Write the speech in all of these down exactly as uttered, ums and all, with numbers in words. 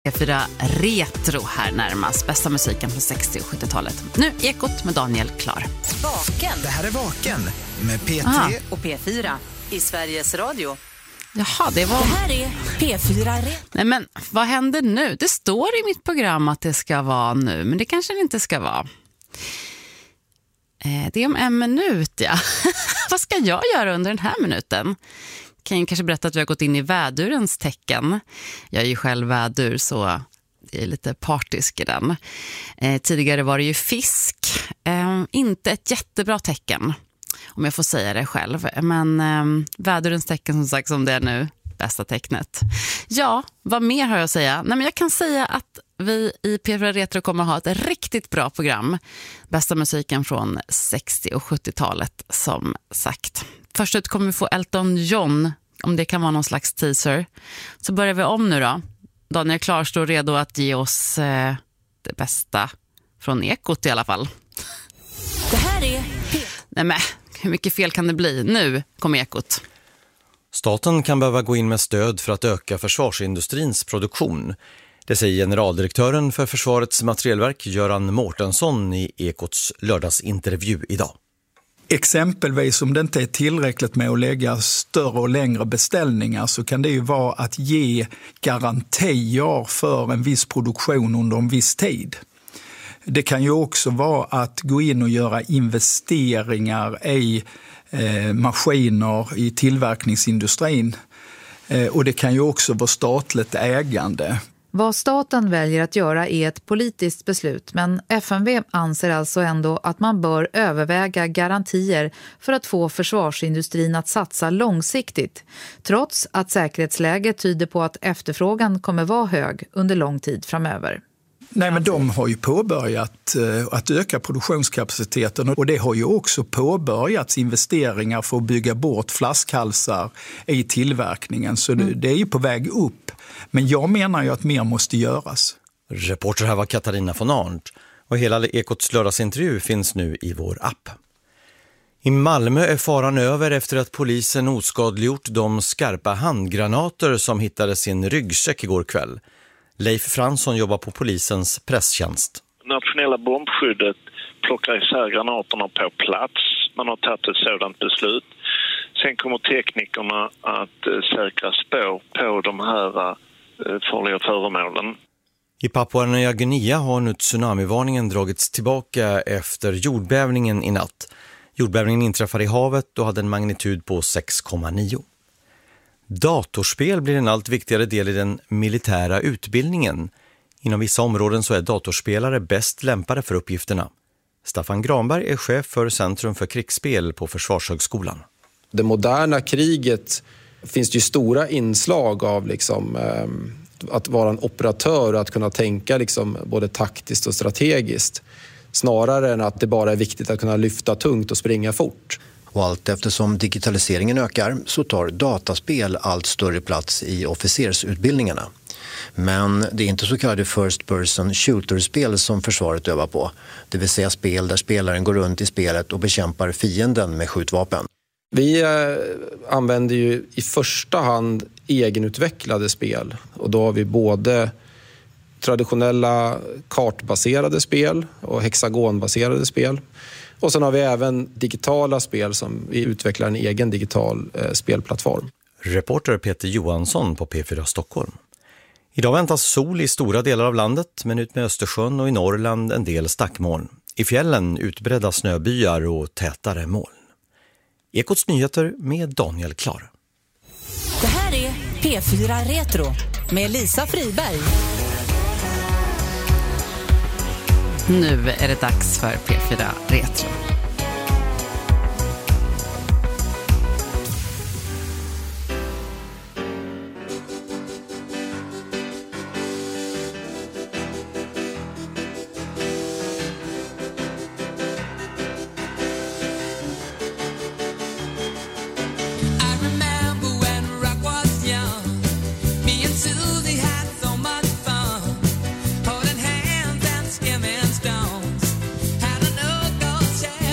P fyra Retro här närmast. Bästa musiken från sextio- och sjuttiotalet. Nu Ekot med Daniel Klar. Vaken. Det här är Vaken med P tre Aha. och P fyra i Sveriges Radio. Jaha, det var... Det här är P fyra Retro. Nej men, vad händer nu? Det står i mitt program att det ska vara nu, men det kanske det inte ska vara. Eh, det är om en minut, ja. Vad ska jag göra under den här minuten? Kan jag kanske berätta att vi har gått in i vädurens tecken. Jag är ju själv vädur, så det är lite partisk i den. Eh, tidigare var det ju fisk. Eh, inte ett jättebra tecken, om jag får säga det själv. Men eh, vädurens tecken, som sagt, som det är nu, bästa tecknet. Ja, vad mer har jag att säga? Nej, men jag kan säga att vi i P fyra Retro kommer att ha ett riktigt bra program. Bästa musiken från sextio- och sjuttiotalet, som sagt. Först ut kommer vi få Elton John, om det kan vara någon slags teaser. Så börjar vi om nu då. Daniel Klar står redo att ge oss eh, det bästa från Ekot i alla fall. Det här är... Nej men, hur mycket fel kan det bli? Nu kommer Ekot. Staten kan behöva gå in med stöd för att öka försvarsindustrins produktion. Det säger generaldirektören för Försvarets materielverk Göran Mårtensson i Ekots lördagsintervju idag. Exempelvis om det inte är tillräckligt med att lägga större och längre beställningar, så kan det ju vara att ge garantier för en viss produktion under en viss tid. Det kan ju också vara att gå in och göra investeringar i eh, maskiner i tillverkningsindustrin. Eh, och det kan ju också vara statligt ägande. Vad staten väljer att göra är ett politiskt beslut, men F M V anser alltså ändå att man bör överväga garantier för att få försvarsindustrin att satsa långsiktigt, trots att säkerhetsläget tyder på att efterfrågan kommer vara hög under lång tid framöver. Nej, men de har ju påbörjat uh, att öka produktionskapaciteten, och det har ju också påbörjats investeringar för att bygga bort flaskhalsar i tillverkningen. Så mm. det, det är ju på väg upp. Men jag menar ju att mer måste göras. Reporter här var Katarina von Arndt, och hela Ekots lördagsintervju finns nu i vår app. I Malmö är faran över efter att polisen oskadliggjort de skarpa handgranater som hittades i en ryggsäck igår kväll. Leif Fransson jobbar på polisens presstjänst. Nationella bombskyddet plockar isär granaterna på plats. Man har tagit ett sådant beslut. Sen kommer teknikerna att säkra spår på de här farliga föremålen. I Papua Nya Guinea har nu tsunamivarningen dragits tillbaka efter jordbävningen i natt. Jordbävningen inträffade i havet och hade en magnitud på sex komma nio. Datorspel blir en allt viktigare del i den militära utbildningen. Inom vissa områden så är datorspelare bäst lämpade för uppgifterna. Staffan Granberg är chef för Centrum för krigsspel på Försvarshögskolan. Det moderna kriget finns det ju stora inslag av liksom, eh, att vara en operatör och att kunna tänka liksom, både taktiskt och strategiskt. Snarare än att det bara är viktigt att kunna lyfta tungt och springa fort. Och allt eftersom digitaliseringen ökar så tar dataspel allt större plats i officersutbildningarna. Men det är inte så kallade first person shooter-spel som försvaret övar på. Det vill säga spel där spelaren går runt i spelet och bekämpar fienden med skjutvapen. Vi eh, använder ju i första hand egenutvecklade spel. Och då har vi både traditionella kartbaserade spel och hexagonbaserade spel. Och sen har vi även digitala spel som vi utvecklar en egen digital eh, spelplattform. Reporter Peter Johansson på P fyra Stockholm. Idag väntas sol i stora delar av landet, men ut med Östersjön och i Norrland en del stackmoln. I fjällen utbredda snöbyar och tätare moln. Ekots nyheter med Daniel Klar. Det här är P fyra Retro med Lisa Friberg. Nu är det dags för P fyra Retro. Holding hands and skimming stones, had a no-go check.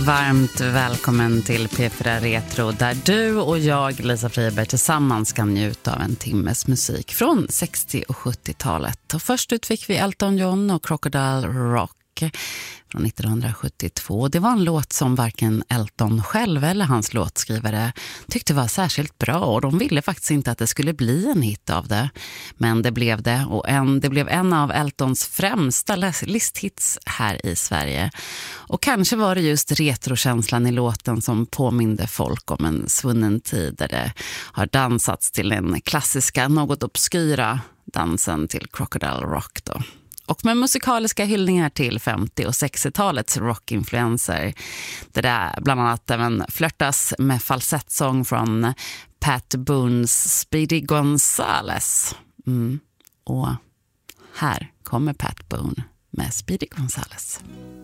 Varmt välkommen till P fyra Retro där du och jag, Lisa Friberg, tillsammans kan njuta av en timmes musik från sextio- och sjuttiotalet. Och först ut fick vi Elton John och Crocodile Rock från nittonhundrasjuttiotvå. Det var en låt som varken Elton själv eller hans låtskrivare tyckte var särskilt bra, och de ville faktiskt inte att det skulle bli en hit av det. Men det blev det, och en, det blev en av Eltons främsta listhits här i Sverige. Och kanske var det just retrokänslan i låten som påminde folk om en svunnen tid där det har dansats till den klassiska, något obskyra dansen till Crocodile Rock då. Och med musikaliska hyllningar till femtio- och sextiotalets rockinfluenser. Det där bland annat även flörtas med falsettsång från Pat Boones Speedy Gonzales. Mm. Och här kommer Pat Boone med Speedy Gonzales.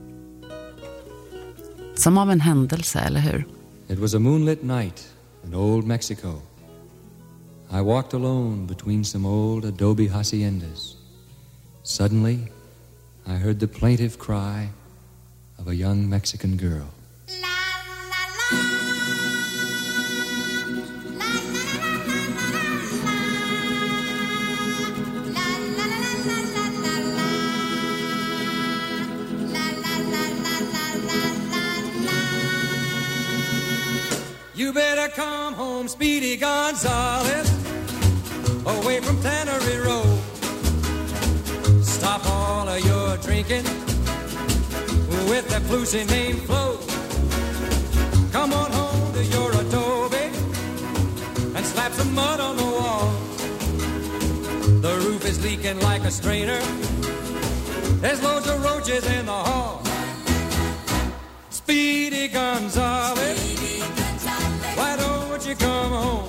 Som av en händelse, eller hur? It was a moonlit night in old Mexico. I walked alone between some old adobe haciendas. Suddenly, I heard the plaintive cry of a young Mexican girl. You better come home, Speedy Gonzales, away from Tannery Road. Stop all of your drinking with that flusy name Flo. Come on home to your adobe and slap some mud on the wall. The roof is leaking like a strainer. There's loads of roaches in the hall. Speedy Gonzales, why don't you come home?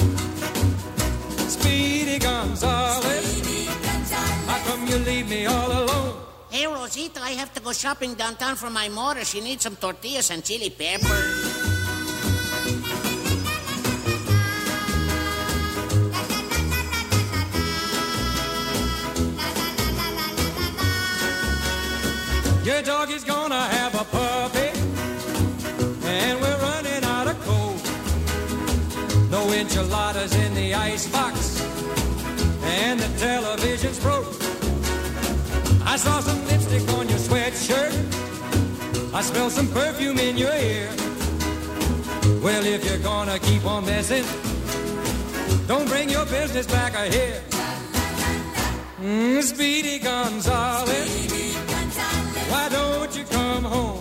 Speedy Gonzales, how come you leave me all alone? Hey, Rosita, I have to go shopping downtown for my mother. She needs some tortillas and chili pepper. Your dog is gonna have a puppy, and we're running out of coal. No enchiladas in the icebox, and the television's broke. I saw some lipstick on your sweatshirt. I smell some perfume in your ear. Well, if you're gonna keep on messing, don't bring your business back here. Mm, Speedy Gonzales, why don't you come home?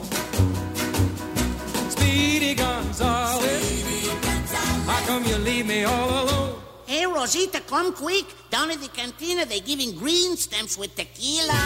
Speedy Gonzales, how come you leave me all alone? Hey, Rosita, come quick. Down at the cantina, they're giving green stamps with tequila.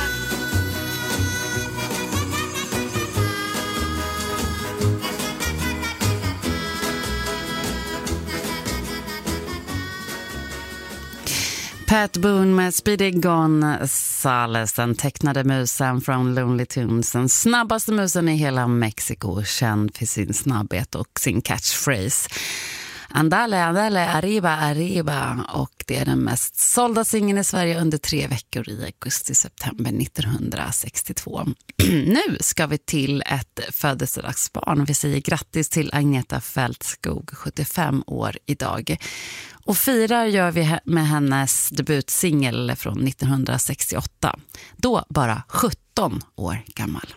Pat Boone med Speedy Gonzales, den tecknade musen från Looney Tunes, den snabbaste musen i hela Mexiko, känd för sin snabbhet och sin catchphrase. Andale, andale, arriba, arriba. Och det är den mest sålda singeln i Sverige under tre veckor i augusti-september nittonhundrasextiotvå. Nu ska vi till ett födelsedagsbarn. Vi säger grattis till Agneta Fältskog, sjuttiofem år idag. Och firar gör vi med hennes debutsingel från nittonhundrasextioåtta. Då bara sjutton år gammal.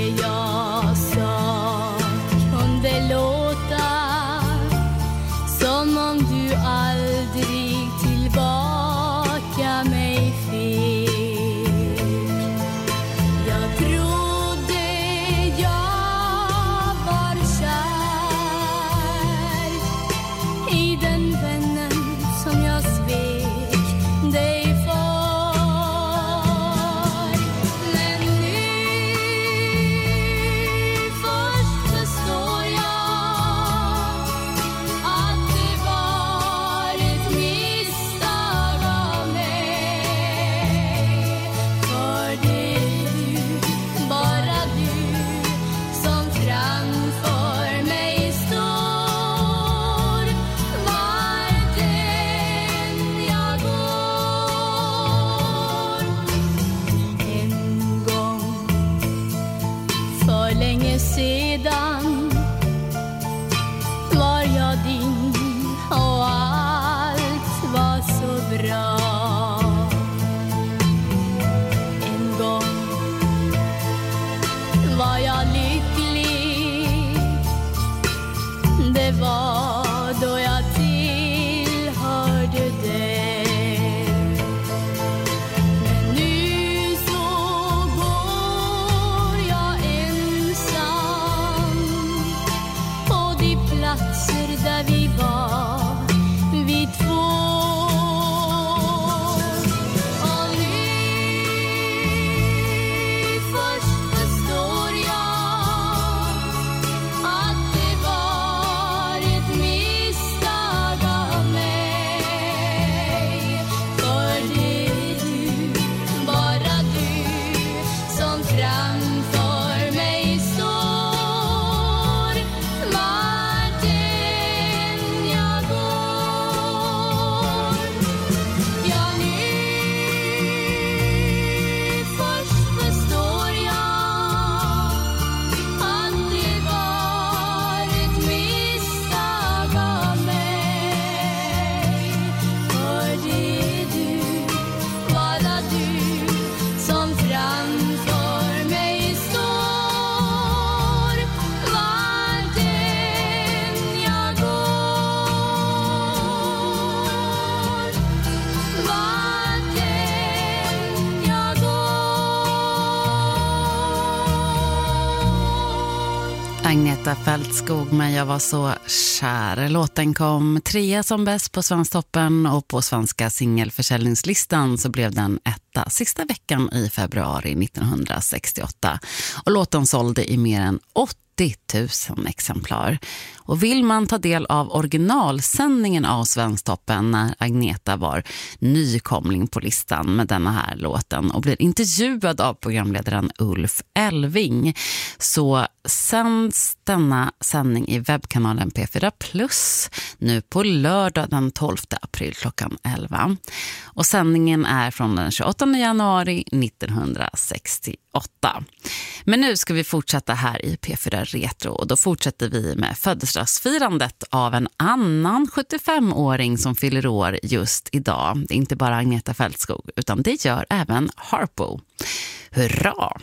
Så Agneta Fältskog, men jag var så kär. Låten kom trea som bäst på Svensktoppen och på svenska singelförsäljningslistan så blev den etta sista veckan i februari nittonhundrasextioåtta. Och låten sålde i mer än åttio tusen exemplar. Och vill man ta del av originalsändningen av Svensktoppen när Agneta var nykomling på listan med denna här låten och blir intervjuad av programledaren Ulf Elving, så sänds denna sändning i webbkanalen P fyra Plus nu på lördag den tolfte april klockan elva. Och sändningen är från den tjugoåttonde januari nittonhundrasextioåtta. Men nu ska vi fortsätta här i P fyra Retro och då fortsätter vi med födelsedagsfirandet av en annan sjuttiofemåring som fyller år just idag. Det är inte bara Agneta Fältskog utan det gör även Harpo. Hurra!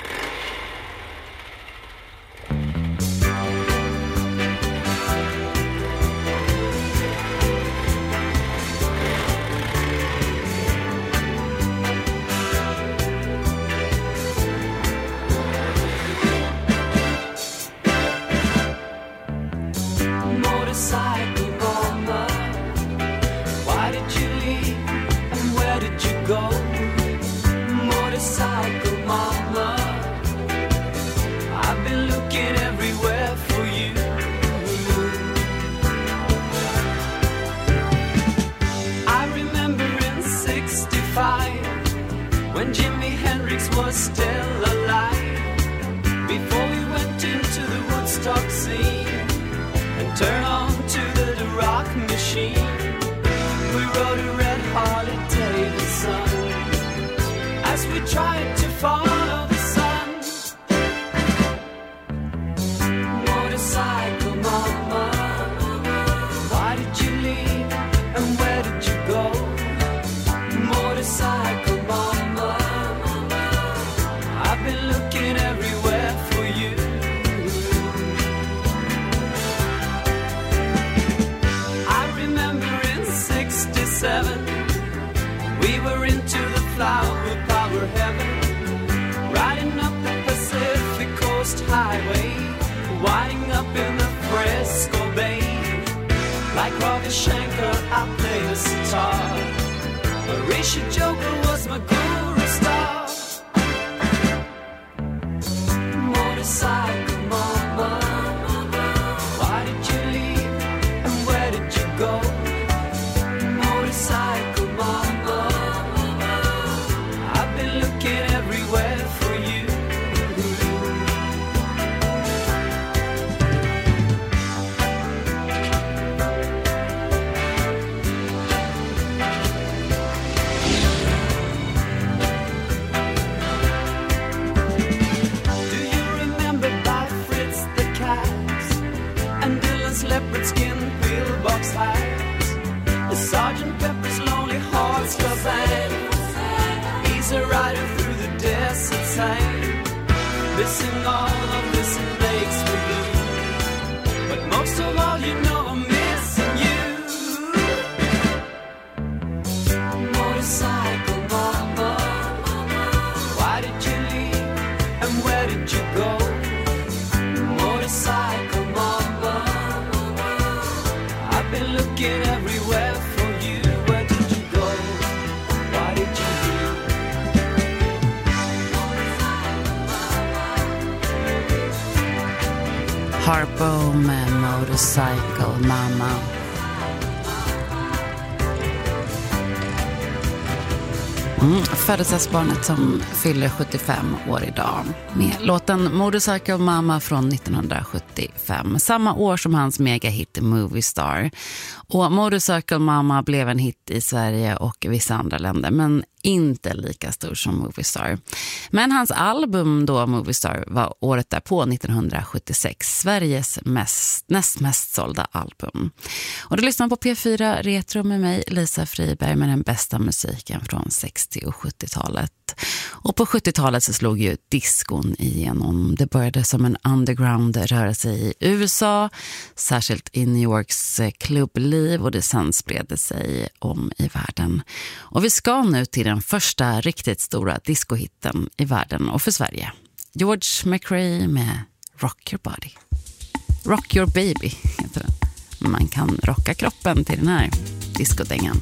Still alive before we went into the Woodstock scene and turned on to the, the rock machine. We rode a red Harley Davidson as we tried to follow the sun. Motorcycle mama, why did you leave and where did you go? Motorcycle mama, I've been looking everywhere for you. I remember in sixty-seven we were into the flower power heaven, riding up the Pacific Coast Highway, winding up in the Fresco Bay. Like Ravi Shankar, I played the sitar. Rishi Joker was my guru star. Motorcycle mama, why did you leave and where did you go? Motorcycle mama, I've been looking everywhere for you. Leopard skin pillbox hats, the Sergeant Pepper's Lonely Hearts Club Band. He's a rider through the desert sand, missing all of this makes me blue. But most of all, you know I'm missing you. Motorcycle mama, why did you leave and where did you go? Motorcycle mama, I've been looking everywhere for you. Where did you go? Why did you leave? Harpo med Motorcycle Mama. Mm, födelsedagsbarnet som fyller sjuttiofem år idag med låten Motorcycle Mama från nittonhundrasjuttiofem, samma år som hans megahit Movie Star. Och Motorcycle Mama blev en hit i Sverige och vissa andra länder, men inte lika stor som Movie Star. Men hans album då, Movie Star, var året därpå, nittonhundrasjuttiosex, Sveriges mest, näst mest sålda album. Och du lyssnar på P fyra Retro med mig, Lisa Friberg, med den bästa musiken från sextio- och sjuttiotalet. Och på sjuttiotalet så slog ju diskon igenom. Det började som en underground-rörelse i U S A, särskilt i New Yorks klubbliv, och det sen spred sig om i världen. Och vi ska nu till den första riktigt stora discohitten i världen och för Sverige. George McRae med Rock Your Body. Rock Your Baby heter den. Man kan rocka kroppen till den här diskodängan.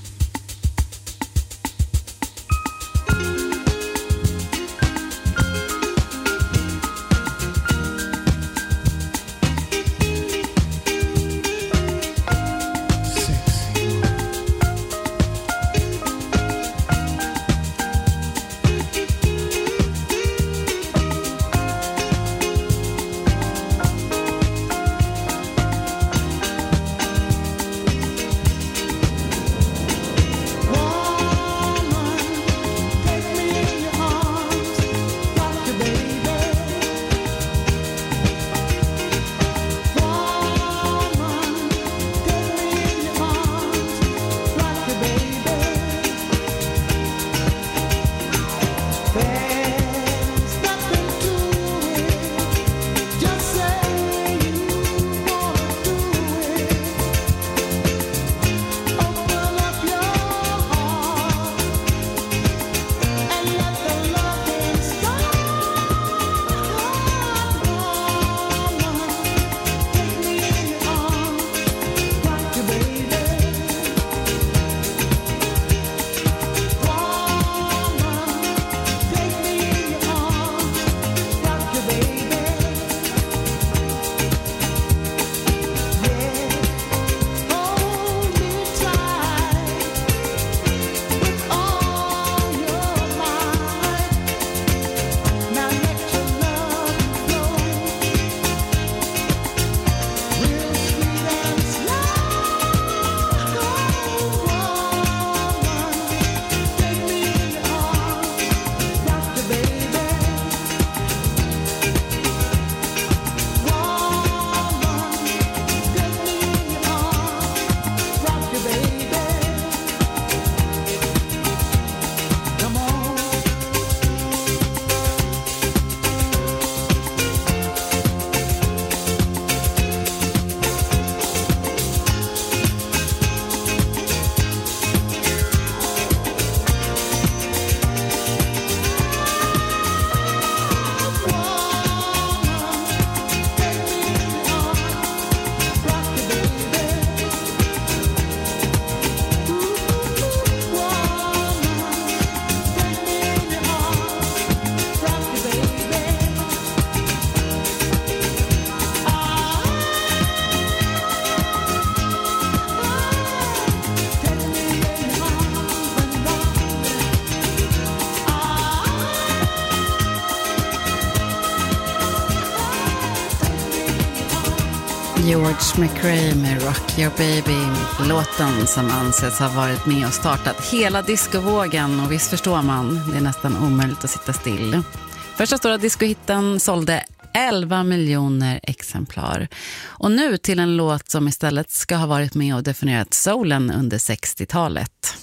George McRae med Rock Your Baby, låten som anses ha varit med och startat hela discovågen, och visst förstår man, det är nästan omöjligt att sitta still. Första stora discohitten sålde elva miljoner exemplar. Och nu till en låt som istället ska ha varit med och definierat soulen under sextiotalet.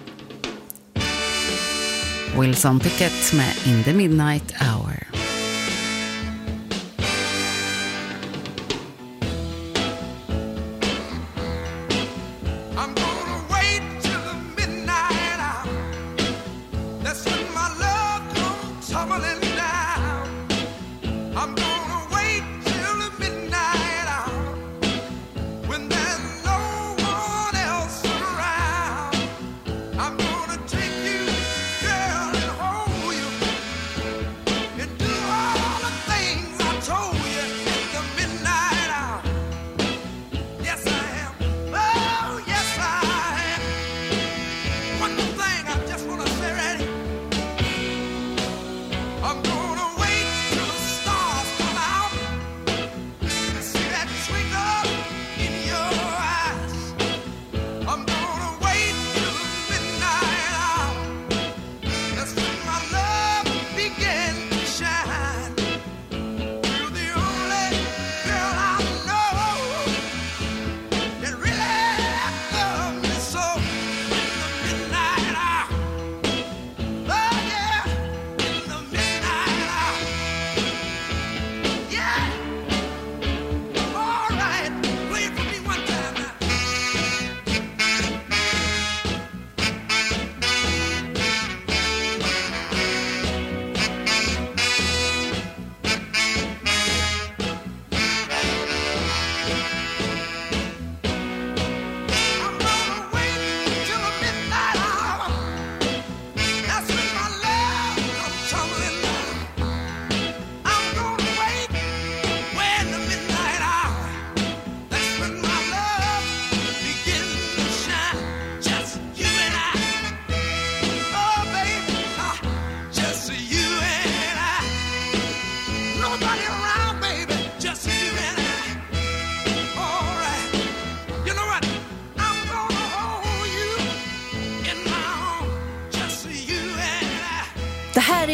Wilson Pickett med In the Midnight Hour. Do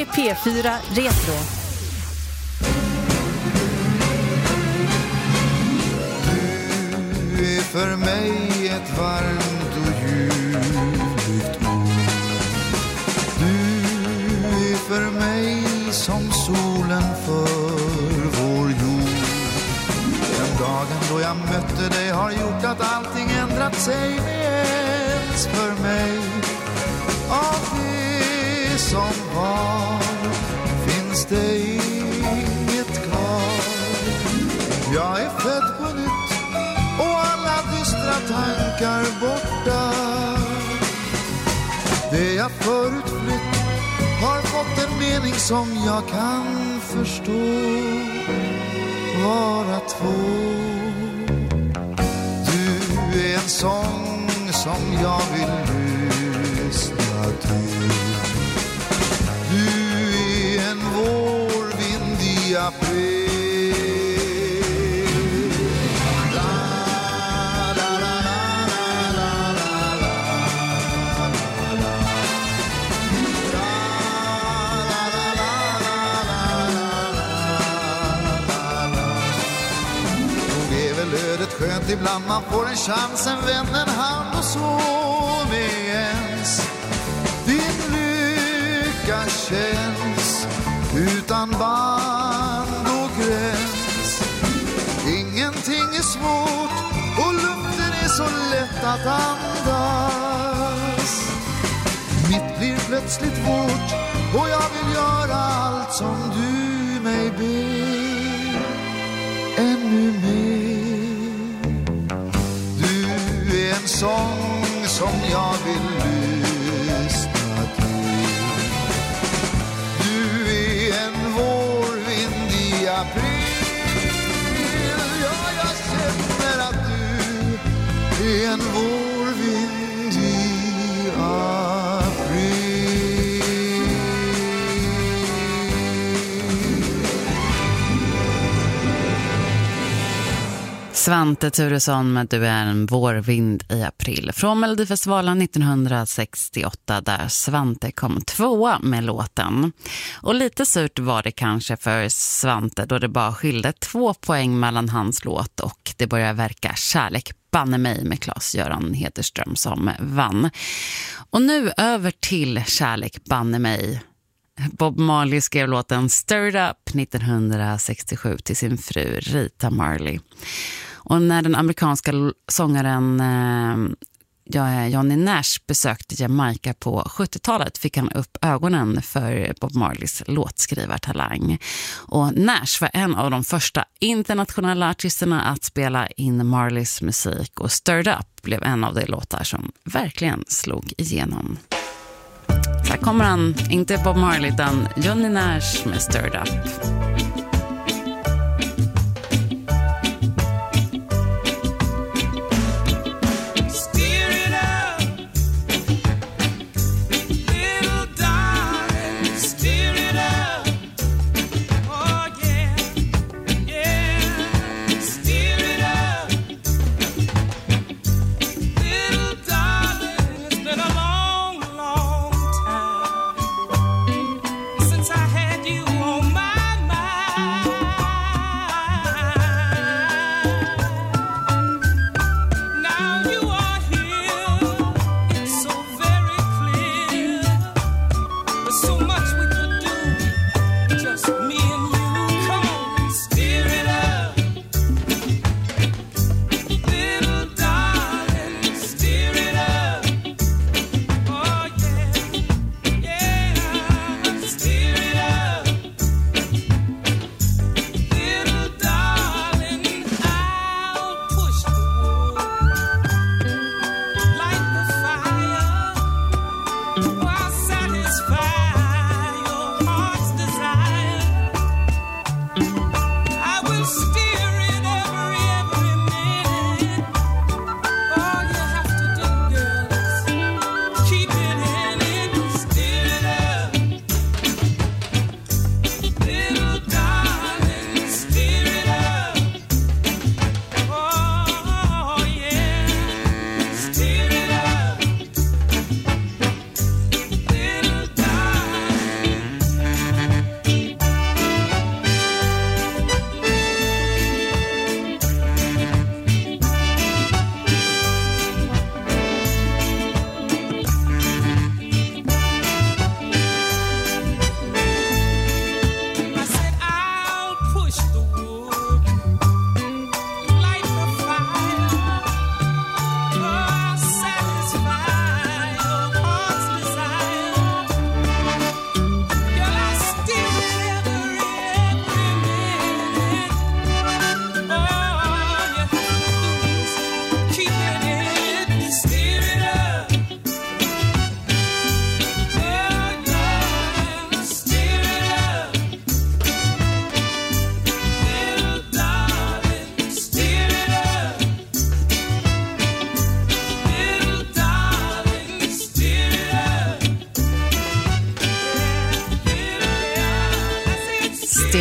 är P fyra Retro. Du är för mig ett varmt och ljuvligt ord. Du är för mig som solen för vår jord. Den dagen då jag mötte dig har gjort att allting ändrat sig ens för mig. Av det som var finns det inget kvar. Jag är född på nytt och alla dystra tankar borta. Det jag förut flytt har fått en mening som jag kan förstå. Vara två. Du är en sång som jag vill lyssna till. Du är en vårvind i april. Skönt ibland man får en chans, en vän, en hand och så med ens. Din lycka känns utan band och gräns. Ingenting är svårt och luften är så lätt att andas. Mitt blir plötsligt vårt och jag vill göra allt som du mig ber. Ännu mer. En sång som jag vill lyssna till. Du är en vårvind i april. Ja, jag känner att du är en vårvind i april. Svante Thuresson med Du är en vårvind i april från Melodifestivalen nittonhundrasextioåtta där Svante kom tvåa med låten. Och lite surt var det kanske för Svante då det bara skilde två poäng mellan hans låt och Det börjar verka kärlek banne mig med Claes-Göran Hederström som vann. Och nu över till Kärlek banne mig. Bob Marley skrev låten Stirred Up nittonhundrasextiosju till sin fru Rita Marley. Och när den amerikanska sångaren eh, Johnny Nash besökte Jamaica på sjuttiotalet fick han upp ögonen för Bob Marleys låtskrivartalang. Och Nash var en av de första internationella artisterna att spela in Marleys musik och Stirred Up blev en av de låtar som verkligen slog igenom. Så här kommer han, inte Bob Marley utan Johnny Nash med Stirred Up. Since I had you on my mind.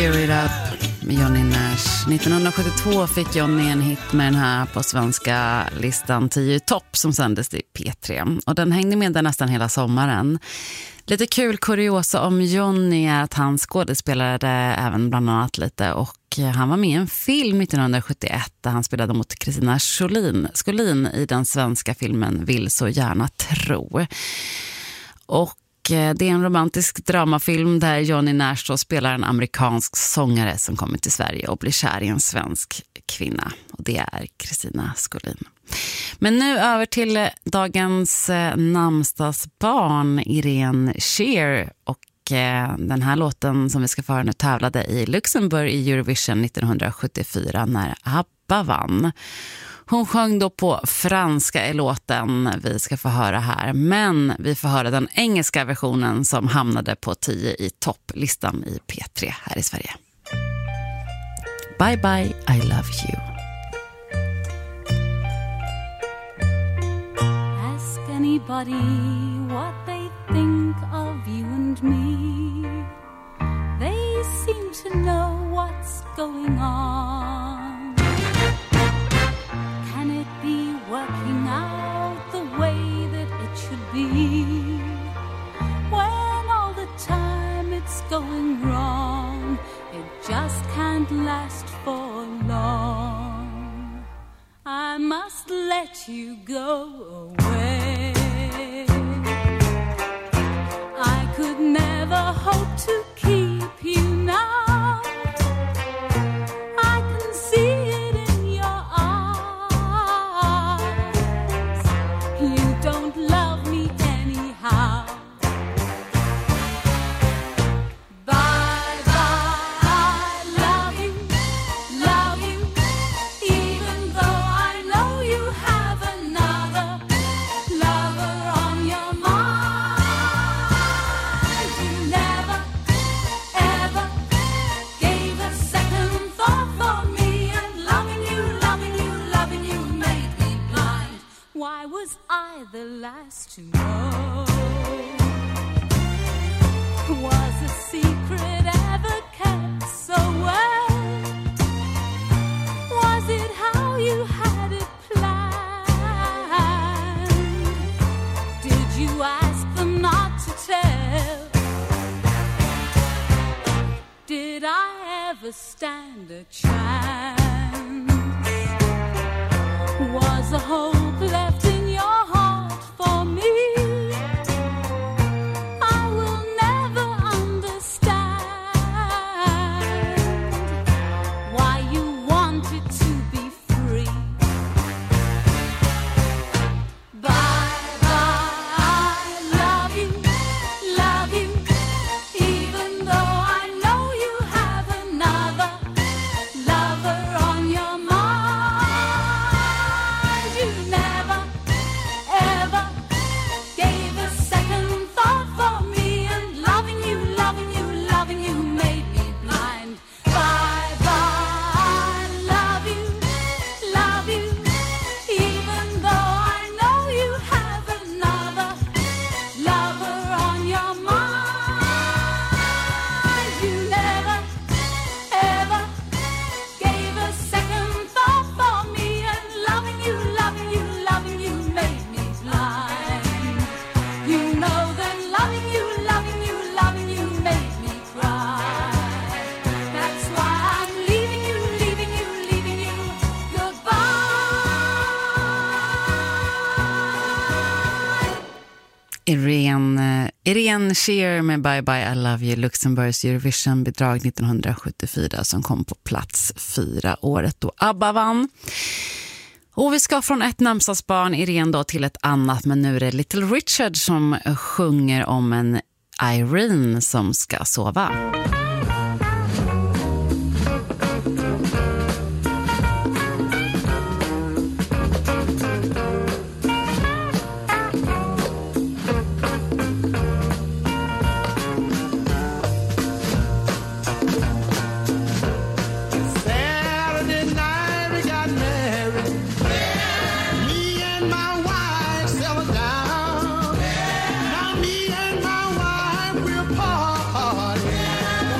Cheer It Up med Johnny Nash. nittonhundrasjuttiotvå fick Johnny en hit med den här på svenska listan tio topp som sändes i P tre. Och den hängde med där nästan hela sommaren. Lite kul kuriosa om Johnny är att han skådespelade även bland annat lite, och han var med i en film nittonhundrasjuttioett där han spelade mot Kristina Skolin, Skolin i den svenska filmen Vill så gärna tro. Och det är en romantisk dramafilm där Johnny Nash då spelar en amerikansk sångare som kommer till Sverige och blir kär i en svensk kvinna. Och det är Kristina Skolin. Men nu över till dagens namnsdagsbarn Irene Shear, och eh, den här låten som vi ska få höra nu tävlade i Luxemburg i Eurovision nittonhundrasjuttiofyra när ABBA vann. Hon sjöng då på franska i låten vi ska få höra här, men vi får höra den engelska versionen som hamnade på tio i topplistan i P tre här i Sverige. Bye bye, I love you. Anybody what they think of you and me. They seem to know what's going on. Can it be working out the way that it should be, when all the time it's going wrong? It just can't last for long. I must let you go away. I could never hope to keep you now. I can see it in your eyes. You don't love me anyhow. Bye bye, I love you, love you, even though I know you have another lover on your mind. You never, ever gave a second thought for me, and loving you, loving you, loving you made me blind. Why was I the last to know? Was a secret ever kept so well? Was it how you had it planned? Did you ask them not to tell? Did I ever stand a chance? Was a hope left in your heart for me? I will never understand why you wanted to be free. Bye bye, I love you, love you, even though I know you have another lover on your mind. You never, ever gave a second thought for me, and loving you, loving you, loving you made me blind. Bye bye, I love you, love you, even though I know you have another lover on your mind. You never, ever gave a second thought for me, and loving you, loving you, loving you made me blind. You know that loving you, loving you, loving you made me cry. That's why I'm leaving you, leaving you, leaving you. Goodbye. Irene, Irene Shear med Bye Bye I Love You, Luxemburgs Eurovision-bidrag nittonhundrasjuttiofyra som kom på plats fyra året då ABBA vann. Och vi ska från ett namnsdagsbarn Irene då till ett annat, men nu är det Little Richard som sjunger om en Irene som ska sova. Saturday night we got married. Me and my wife settled down. Now me and my wife we're partying.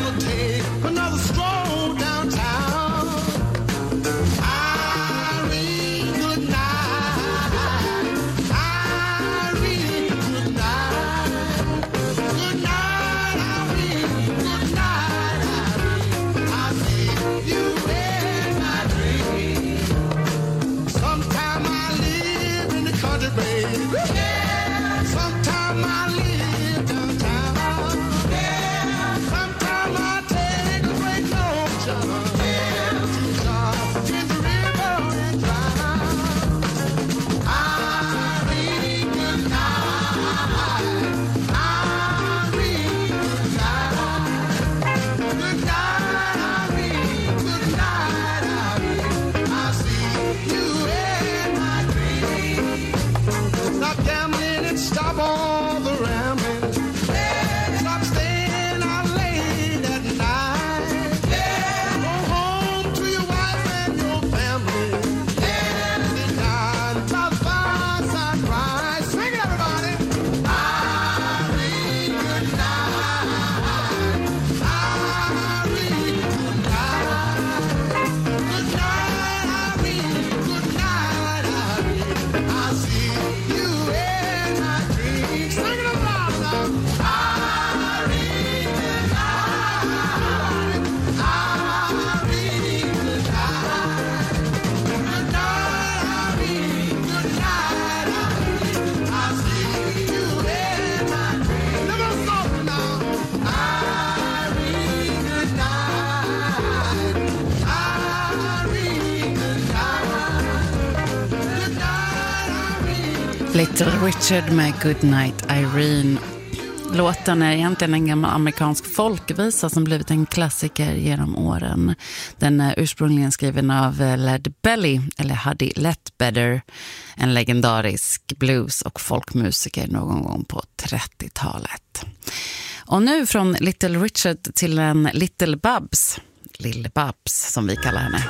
Little Richard med Goodnight Irene. Låten är egentligen en gammal amerikansk folkvisa som blivit en klassiker genom åren. Den är ursprungligen skriven av Led Belly, eller Huddy Ledbetter, en legendarisk blues- och folkmusiker någon gång på trettiotalet. Och nu från Little Richard till en Little Babs, Lille Babs som vi kallar henne.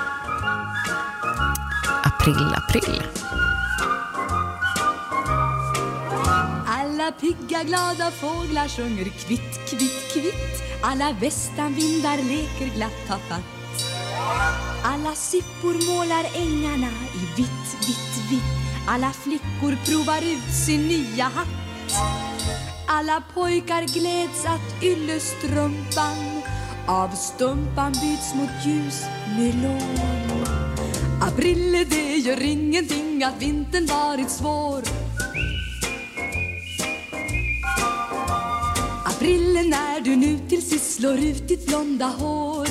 April, april. Alla pigga glada fåglar sjunger kvitt, kvitt, kvitt. Alla västanvindar leker glatt ha fatt. Alla sippor målar ängarna i vitt, vitt, vitt. Alla flickor provar ut sin nya hatt. Alla pojkar gläds att yllestrumpan av stumpan byts mot ljus nylon. April, det gör ingenting att vintern varit svår. April, när du nu till sist slår ut ditt blonda hår.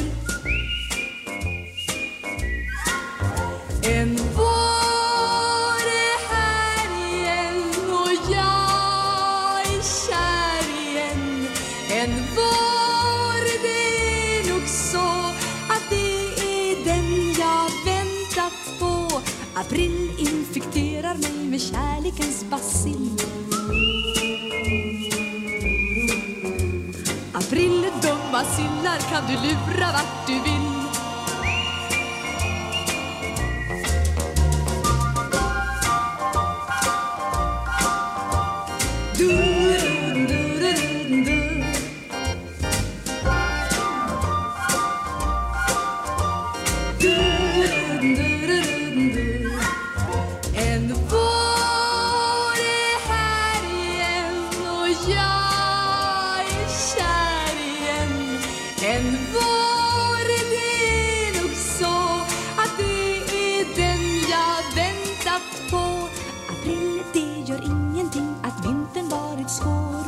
En vår är här igen och jag är kär igen. En vår, det är nog så att det är den jag väntat på. April infekterar mig med kärlekens bacill. April, dumma sillar, kan du lura vart du vill. En vår är här igen och jag är kär igen. En vår, det är nog så att det är den jag väntat på. April, det gör ingenting att vintern varit svår.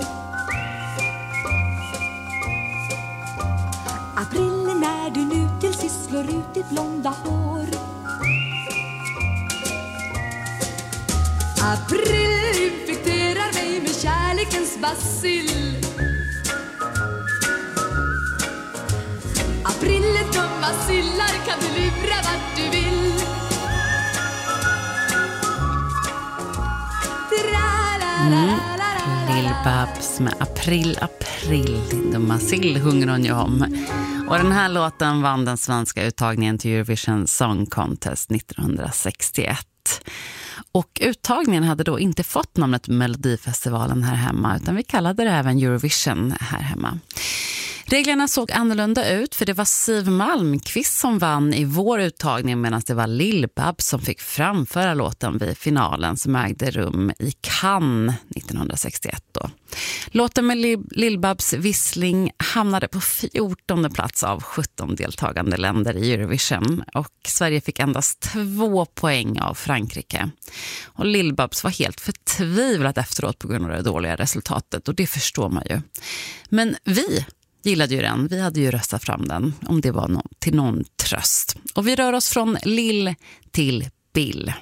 April, när du nu till sist slår ut ditt blonda hår. April infekterar mig med kärlekens bacill. April, dumma sillar, kan du lura vart du vill. Mm. Lille Babs med April, april, dumma sill sjunger hon ju om. Och den här låten vann den svenska uttagningen till Eurovision Song Contest nittonhundrasextioett. Och uttagningen hade då inte fått namnet Melodifestivalen här hemma, utan vi kallade det även Eurovision här hemma. Reglerna såg annorlunda ut, för det var Siw Malmkvist som vann i vår uttagning, medan det var Lille Babs som fick framföra låten vid finalen som ägde rum i Cannes nittonhundrasextioett då. Låten med Lille Babs vissling hamnade på fjortonde plats av sjutton deltagande länder i Eurovision, och Sverige fick endast två poäng av Frankrike. Och Lille Babs var helt förtvivlat efteråt på grund av det dåliga resultatet, och det förstår man ju. Men vi gillade ju den, vi hade ju röstat fram den, om det var någon, till någon tröst. Och vi rör oss från Lill till Bill.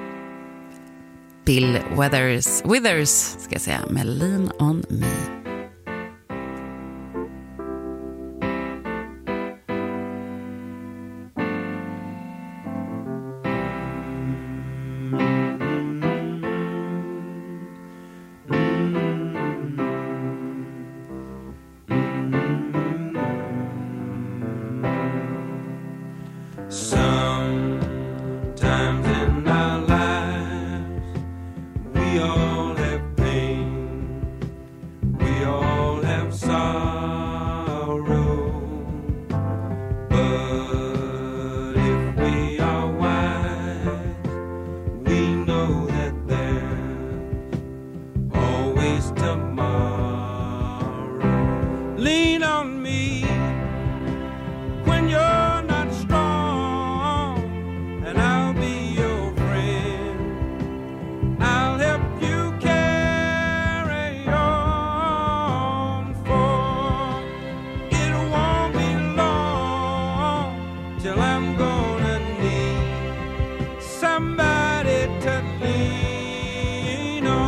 Bill Withers, Withers ska jag säga, med Lean on Me. Somebody to lean on.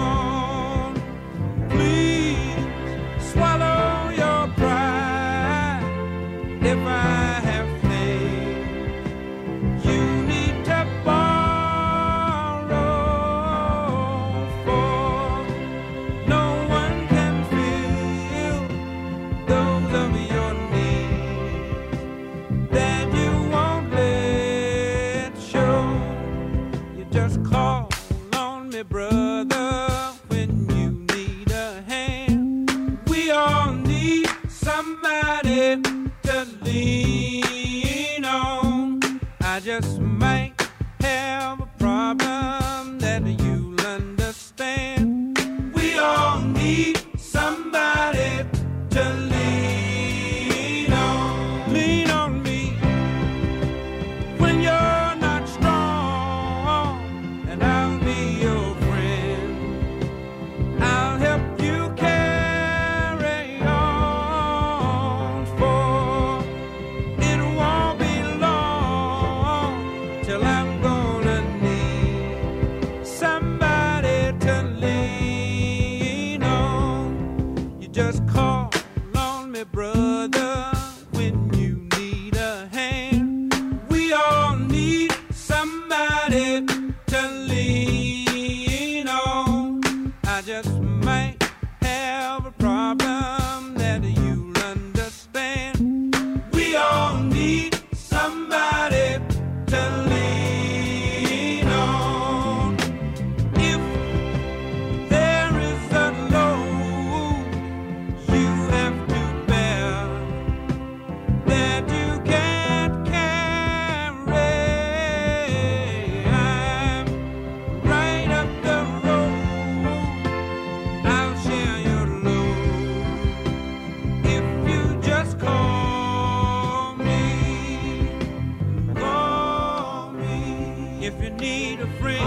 you need a friend,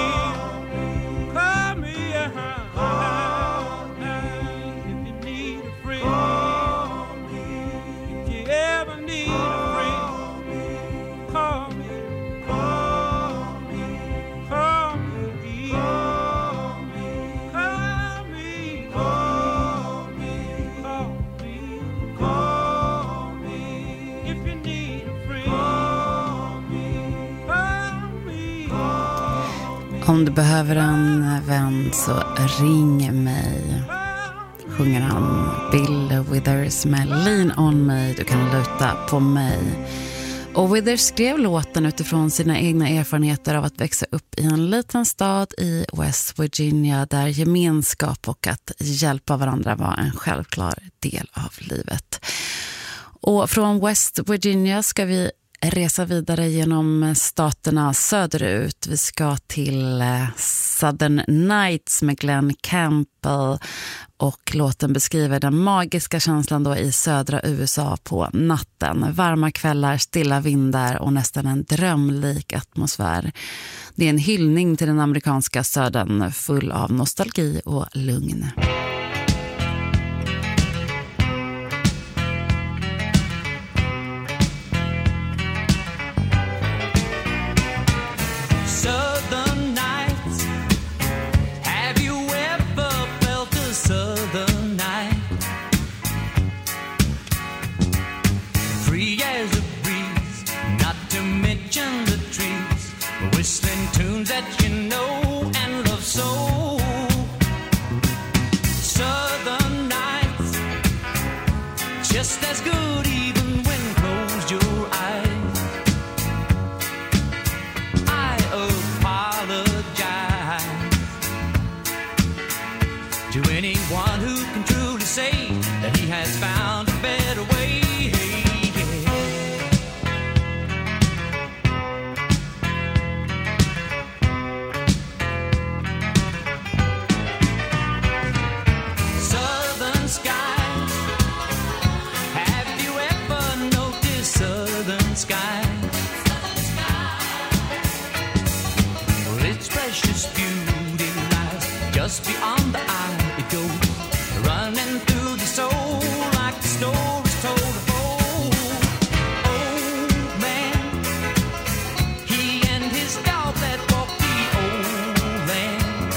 call me. If you need a friend, if you ever need a friend, call me. Call me. Call me. Call me. Call me. Call me. Call me. Call me. If you need a friend, call me. Call me. Om du behöver en vän så ring mig, sjunger han. Bill Withers med Lean on me, du kan luta på mig. Och Withers skrev låten utifrån sina egna erfarenheter av att växa upp i en liten stad i West Virginia där gemenskap och att hjälpa varandra var en självklar del av livet. Och från West Virginia ska vi resa vidare genom staterna söderut. Vi ska till Southern Nights med Glenn Campbell, och låten beskriver den magiska känslan då i södra U S A på natten. Varma kvällar, stilla vindar och nästan en drömlik atmosfär. Det är en hyllning till den amerikanska södern full av nostalgi och lugn. Southern nights, have you ever felt a southern night? Free as a breeze, not to mention the trees, whistling tunes that you know and love so. Southern nights, just as good even when closed your eyes. To anyone who can truly say that he has found a better way. Southern skies, have you ever noticed southern skies? Well, its precious beauty lies just beyond the eye. It goes running through the soul like the stories told of old. Old man, he and his dog that walked the old land.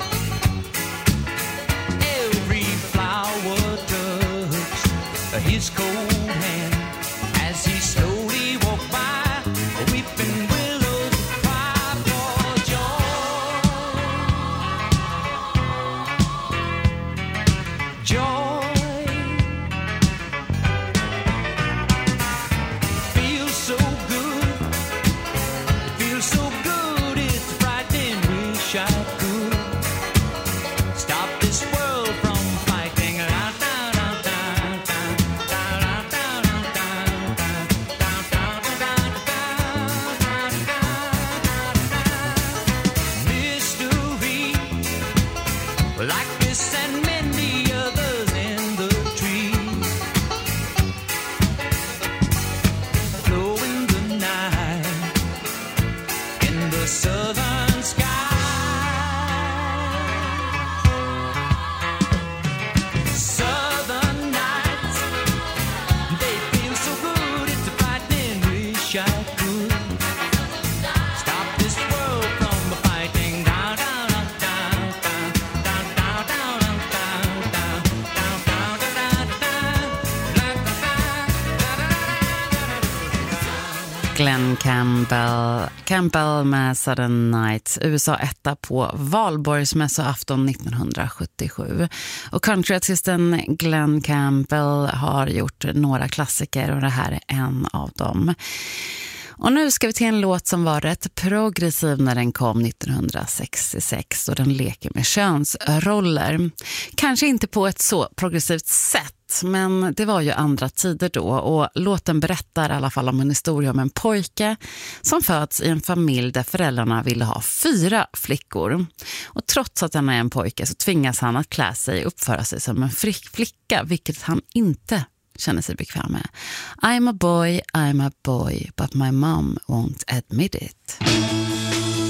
Every flower touched his cold hand as he slowly walked by, weeping willows cry for joy. Joy feels so good. It feels so good. It's frightening. Wish I could stop this world from fighting. Mystery like this and many others in the trees, flow in the night in the southern sky. Southern nights, they feel so good. It's a frightening. Wish I could stop this world from fighting. Down, down, down, down, down, down, down, down, down, down, down, down, Glenn Campbell, Campbell med Southern Nights, U S A-etta på valborgsmässoafton nittonhundrasjuttiosju. Och countryartisten Glenn Campbell har gjort några klassiker och det här är en av dem. Och nu ska vi till en låt som var rätt progressiv när den kom nittonhundrasextiosex och den leker med könsroller. Kanske inte på ett så progressivt sätt, men det var ju andra tider då och låten berättar i alla fall om en historia om en pojke som föds i en familj där föräldrarna ville ha fyra flickor. Och trots att han är en pojke så tvingas han att klä sig och uppföra sig som en flicka, vilket han inte känner sig bekväm med. I'm a boy, I'm a boy, but my mom won't admit it.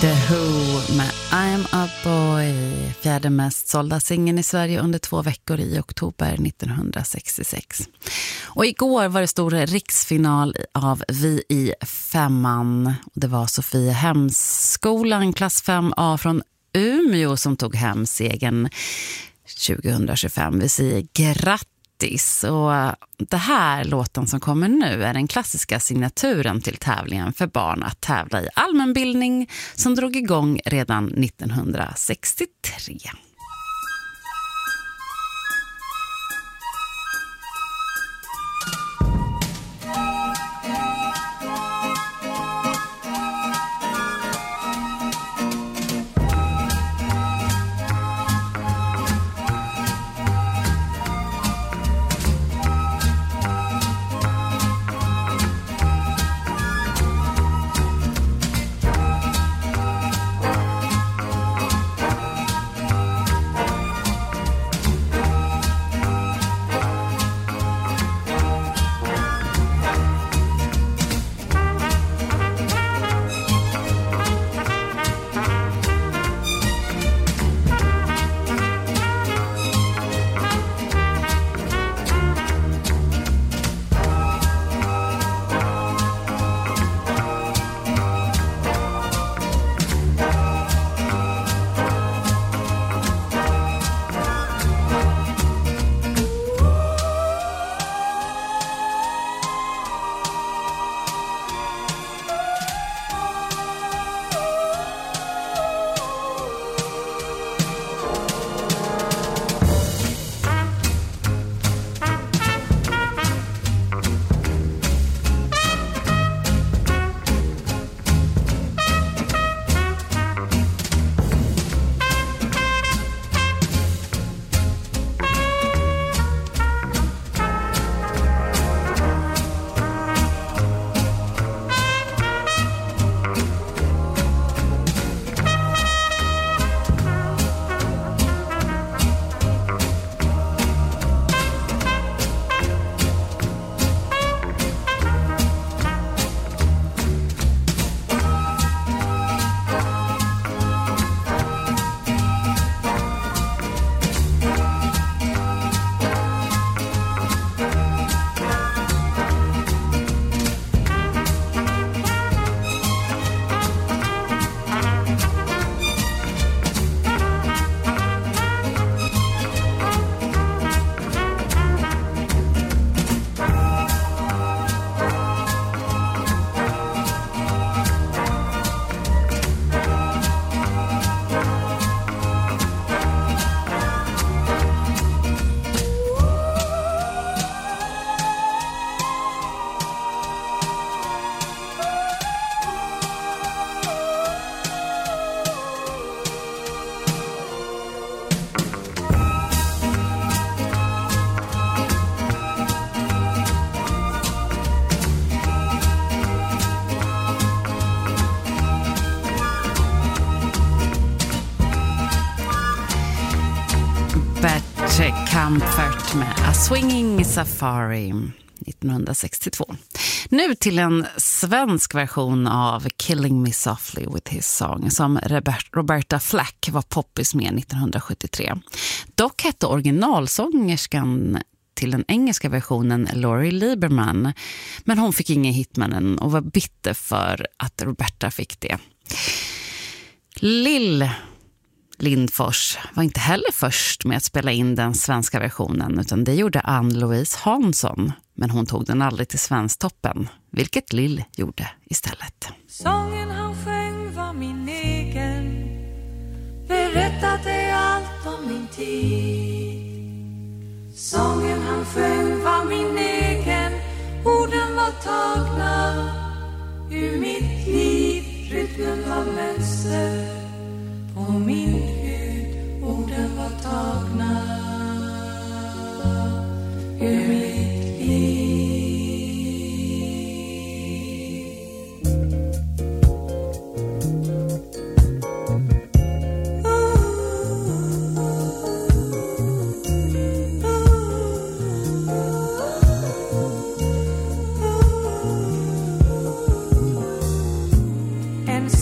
The Who med I'm a Boy, fjärde mest sålda singeln i Sverige under två veckor i oktober nittonhundrasextiosex. Och igår var det stor riksfinal av Vi i femman. Det var Sofiehemsskolan, klass fem A från Umeå som tog hem segern tjugohundratjugofem. Vi säger grattis. Och det här låten som kommer nu är den klassiska signaturen till tävlingen för barn att tävla i allmänbildning som drog igång redan nittonhundrasextiotre. Comfort med A Swinging Safari nittonhundrasextiotvå. Nu till en svensk version av Killing Me Softly with His Song som Roberta Flack var poppis med nittonhundrasjuttiotre. Dock hette originalsångerskan till den engelska versionen Laurie Lieberman, men hon fick ingen hit med den och var bitter för att Roberta fick det. Lill Lindfors var inte heller först med att spela in den svenska versionen, utan det gjorde Ann-Louise Hansson, men hon tog den aldrig till Svensktoppen, vilket Lill gjorde istället. Sången han sjöng var min egen, berättade allt om min tid. Sången han sjöng var min egen, orden var tagna ur mitt liv, rytmen var mönster på min hud, orden var tagna ur mitt liv.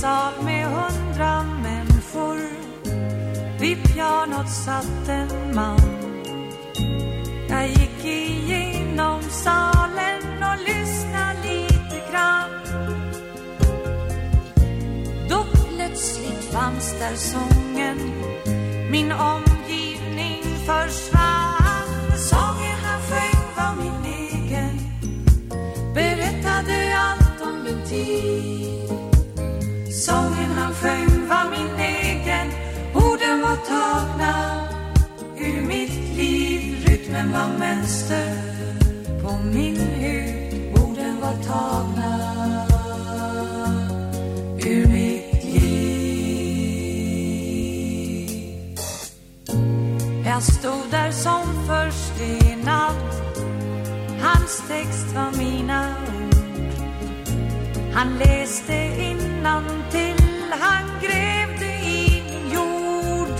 sal med hundra människor. Vid pianot satt en man. Jag gick igenom salen och lyssnade lite grann. Då plötsligt fanns där sången. Min omgivning försvann. Sången han sjöng var min egen. Berättade allt om min tid. Sången han sjöng var min egen. Orden var tagna ur mitt liv. Rytmen var mönster på min hud. Orden var tagna ur mitt liv. Jag stod där som först i natt. Hans text var mina ord. Han läste innantill. Han grävde i min jord.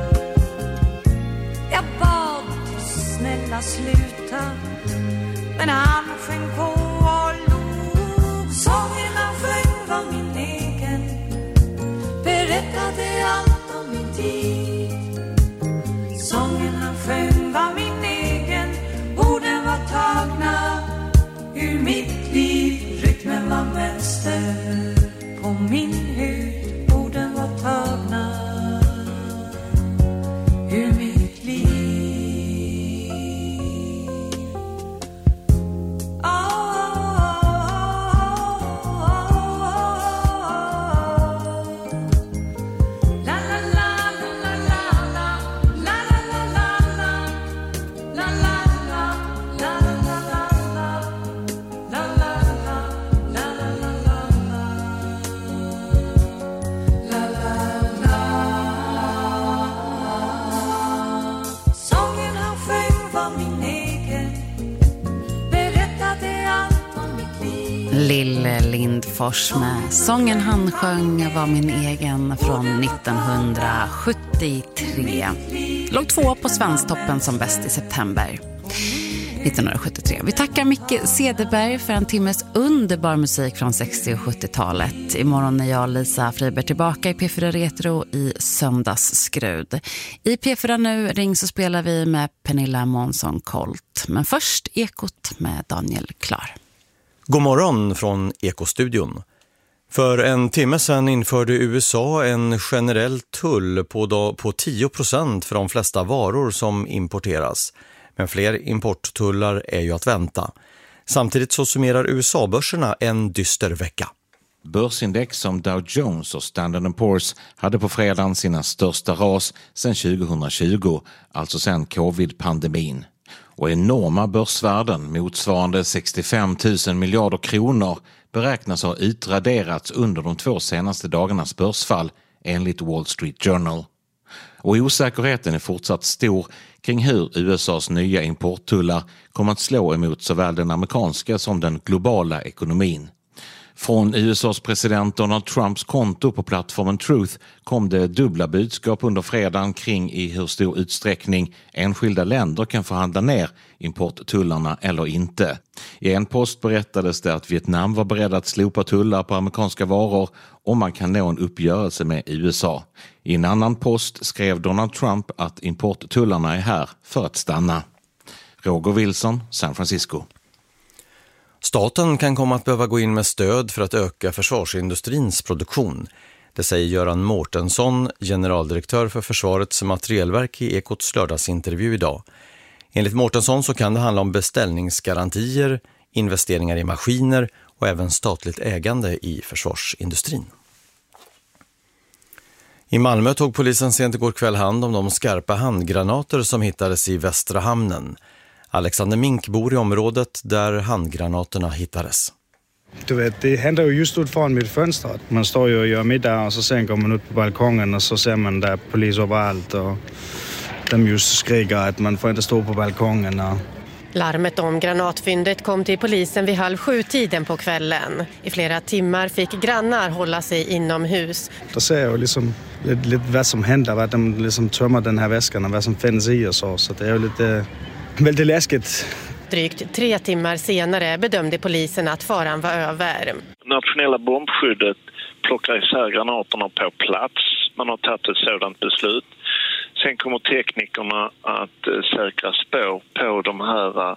Jag bad, snälla sluta. Men han sjöng på och log. Sången han sjöng var min egen. Berättade allt om min tid. Sången han sjöng var min egen. Orden var tagna ur mitt liv. Rytmen var mönster på min hud. Orden var tagna ur mitt liv. Lille Lindfors med sången han sjöng var min egen från nittonhundrasjuttiotre. Låg två på Svensktoppen som bäst i september nittonhundrasjuttiotre. Vi tackar Micke Cederberg för en timmes underbar musik från sextio- och sjuttiotalet. Imorgon är jag, Lisa Friberg, tillbaka i P fyra Retro i söndagsskrud. I P fyra Nu ring så spelar vi med Pernilla Månsson Colt. Men först Ekot med Daniel Klar. God morgon från Ekostudion. För en timme sedan införde U S A en generell tull på, då, på tio procent för de flesta varor som importeras. Men fler importtullar är ju att vänta. Samtidigt så summerar U S A-börserna en dyster vecka. Börsindex som Dow Jones och Standard and Poor's hade på fredagen sina största ras sedan tjugohundratjugo, alltså sedan covid-pandemin. Och enorma börsvärden motsvarande sextiofem tusen miljarder kronor beräknas ha utraderats under de två senaste dagarnas börsfall enligt Wall Street Journal. Och osäkerheten är fortsatt stor kring hur U S A:s nya importtullar kommer att slå emot såväl den amerikanska som den globala ekonomin. Från U S A:s president Donald Trumps konto på plattformen Truth kom det dubbla budskap under fredagen kring i hur stor utsträckning enskilda länder kan förhandla ner importtullarna eller inte. I en post berättades det att Vietnam var beredd att slopa tullar på amerikanska varor om man kan nå en uppgörelse med U S A. I en annan post skrev Donald Trump att importtullarna är här för att stanna. Roger Wilson, San Francisco. Staten kan komma att behöva gå in med stöd för att öka försvarsindustrins produktion. Det säger Göran Mårtensson, generaldirektör för Försvarets materielverk i Ekots lördagsintervju idag. Enligt Mårtensson så kan det handla om beställningsgarantier, investeringar i maskiner och även statligt ägande i försvarsindustrin. I Malmö tog polisen sent igår kväll hand om de skarpa handgranater som hittades i Västra hamnen. Alexander Mink bor i området där handgranaterna hittades. Du vet, det händer ju just ut från mitt fönster. Man står ju och gör middag och så sen går man ut på balkongen och så ser man där polis överallt och de just skriker att man får inte stå på balkongen. Och... Larmet om granatfyndet kom till polisen vid halv sju tiden på kvällen. I flera timmar fick grannar hålla sig inomhus. Då ser jag liksom lite, lite vad som händer, vad de liksom tömmer den här väskan och vad som finns i och så. Så det är ju lite väldigt läskigt. Drygt tre timmar senare bedömde polisen att faran var över. traditionella bombskyddet plockar isär granaterna på plats. Man har tagit ett sådant beslut. Sen kommer teknikerna att säkra spår på de här